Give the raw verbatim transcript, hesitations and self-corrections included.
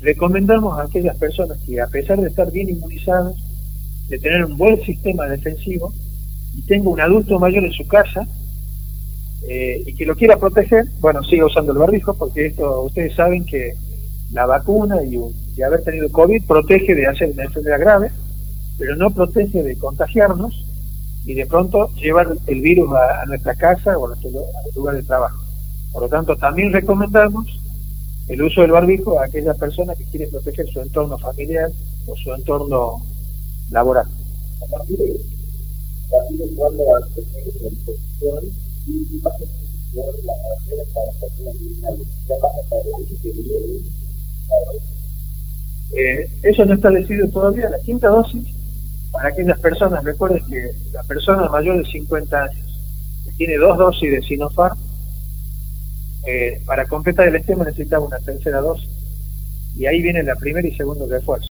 recomendamos a aquellas personas que, a pesar de estar bien inmunizados, de tener un buen sistema defensivo, y tenga un adulto mayor en su casa, eh, y que lo quiera proteger, bueno, siga usando el barbijo, porque esto, ustedes saben que la vacuna y, y haber tenido COVID protege de hacer una enfermedad grave, pero no protege de contagiarnos y de pronto llevar el virus a, a nuestra casa o a nuestro a lugar de trabajo. Por lo tanto, también recomendamos el uso del barbijo a aquellas personas que quieren proteger su entorno familiar o su entorno laboral. A partir de, a partir de cuando la exposición y pasa por las acciones para las personas criminales, ya pasa para el que viene. Eh, eso no está decidido todavía. La quinta dosis para aquellas personas, recuerden que la persona mayor de cincuenta años que tiene dos dosis de Sinopharm, eh, para completar el esquema necesitaba una tercera dosis, y ahí viene la primera y segundo refuerzo.